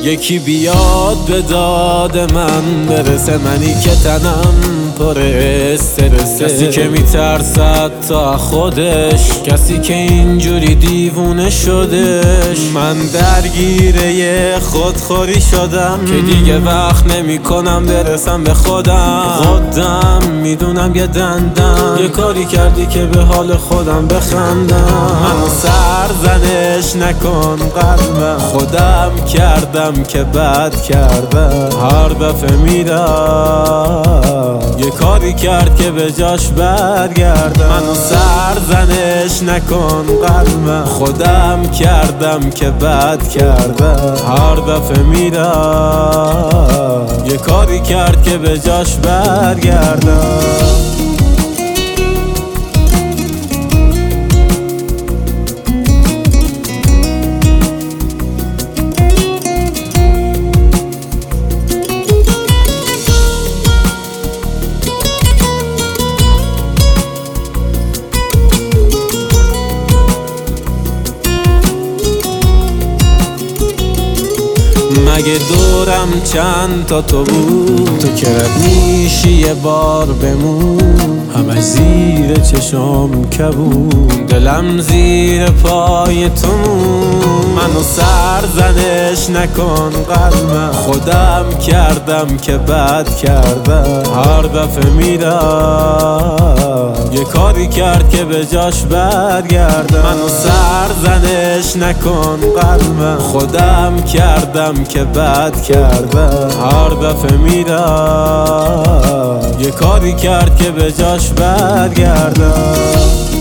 یکی بیاد به داد من برسه، منی که تنم پر استرسه. کسی که میترسد تا خودش، کسی که اینجوری دیوونه شدش. من درگیره خودخوری شدم که دیگه وقت نمی کنم برسم به خودم میدونم یه دندم یه کاری کردی که به حال خودم بخندم. منو سرزنش نکن قلبم، خودم کردم که بد کردم. هر دفعه میرم یه کاری کرد که به جاش برگردم. منو سرزنش نکن قلبم، خودم کردم که بد کردم. هر دفعه میرم یه کاری کرد که به جاش برگردم. مگه دورم چند تا تو بود، تو که رد میشی یه بار بمون. همش زیر چشم کبود، دلم زیر پای تو مون. منو سرزنش نکن قلبم، خودم کردم که بد کردم. هر دفعه میرم یه کاری کرد که به جاش برگردم. منو سرزنش نکن قلبم، خودم کردم که بد کردم. هر دفعه میرم یه کاری کرد که به جاش برگردم.